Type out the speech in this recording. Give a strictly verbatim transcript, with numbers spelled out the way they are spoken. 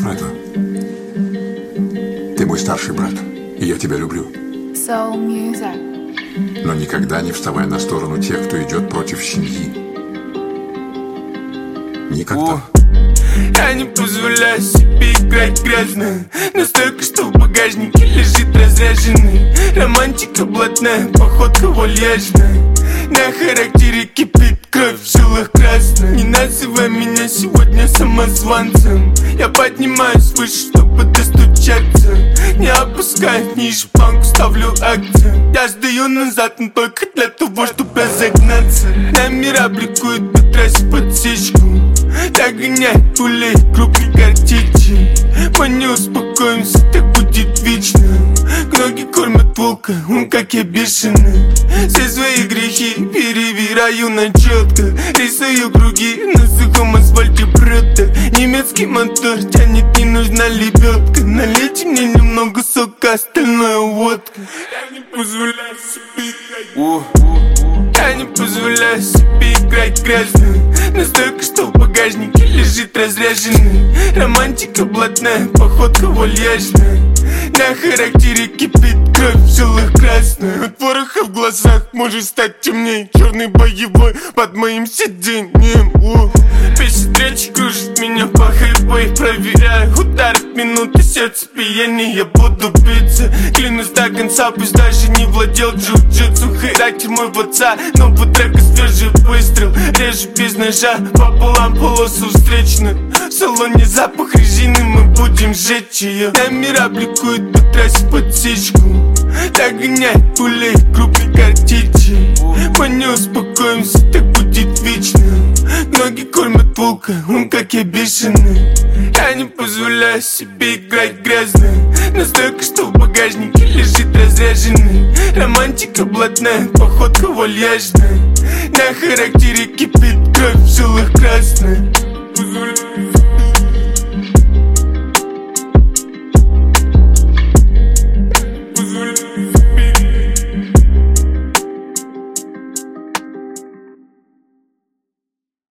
Это... Ты мой старший брат, и я тебя люблю. Soul music. Но никогда не вставай на сторону тех, кто идет против семьи. Никогда. О, я не позволяю себе играть грязно. Настолько, что в багажнике лежит разряженный. Романтика блатная, походка вальяжная. На характере кипит кровь, в жилах красная. Не называй меня сегодня самозванцем. Я поднимаюсь выше, чтобы достучаться. Не опускаю ниже, планку ставлю акцент. Я сдаю назад, но только для того, чтобы разогнаться. Номера бликуют по трассе подсечку. Догонять пулей крупной картечи. Мы не успокоимся, так будет вечно. Ноги кормят волка, он как я бешеный. Все свои грехи перевираю на четко. Рисую круги на сухом асфальте брата. Немецкий мотор тянет, не нужна лебедка. Налейте мне немного сока, остальное водка. Я не позволяю себе играть. Я не позволяю себе играть грязно. Настолько, что в багажнике лежит разряженный. Романтика блатная, походка вальяжная. На характере кипит кровь, в жилах красная. От пороха в глазах может стать темней. Черный боевой под моим сиденьем. Песня встречи кружит меня по хайпой. Проверяю удар от минуты, сердце пьянее. Я буду биться, клянусь до конца. Пусть даже не владел джиу-джитсу. Характер мой в отца, но по треку свежий выстрел. Режу без ножа, пополам полосу встречную. В салоне запах резины, мы будем сжечь ее. Номера бликуют по трассе подсечку. Догонять пулей крупной картечи. Мы не успокоимся, так будет вечно. Ноги кормят волка, он как я бешеный. Я не позволяю себе играть грязно. Настолько, что в багажнике лежит разряженный. Романтика блатная, походка вальяжная. На характере кипит кровь, в жилах красная.